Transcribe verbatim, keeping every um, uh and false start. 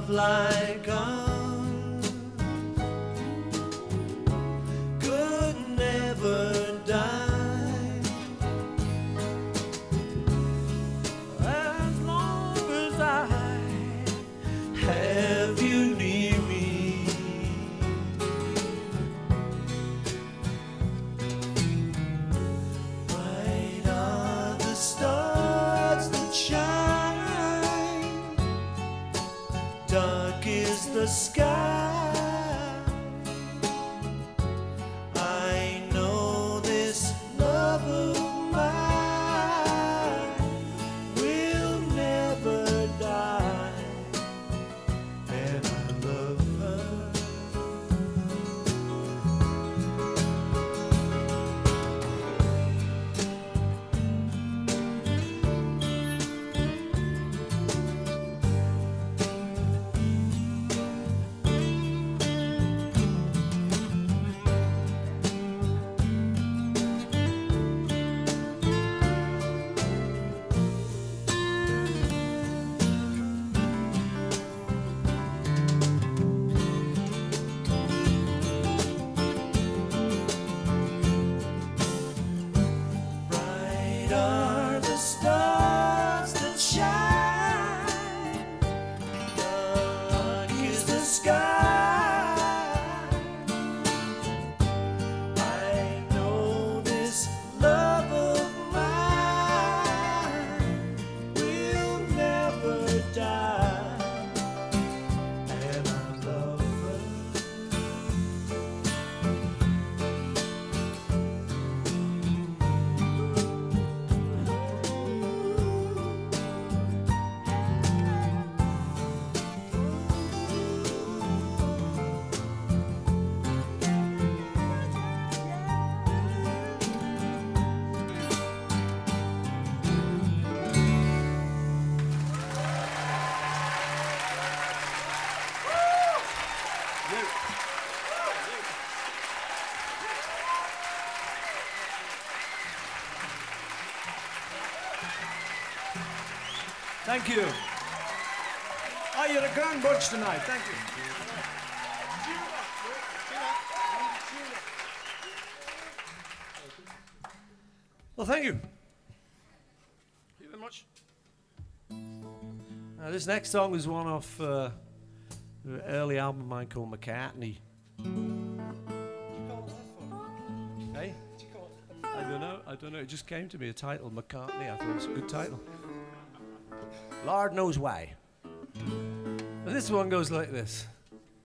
love like ours could never die. As long as I have you near me, bright are the stars that shine, dark is the sky. I know this love of mine will never die, and I love her. Bright are the stars that shine, dark is the sky. I know this love of mine will never die, and I love her. Thank you. Oh, you're a grand bunch tonight. Thank you. Well, thank you. Thank you very much. Now, this next song is one off uh, an early album of mine called McCartney. Hey? I don't know. I don't know. It just came to me, a title, McCartney. I thought it was a good title. Lord knows why. And this one goes like this.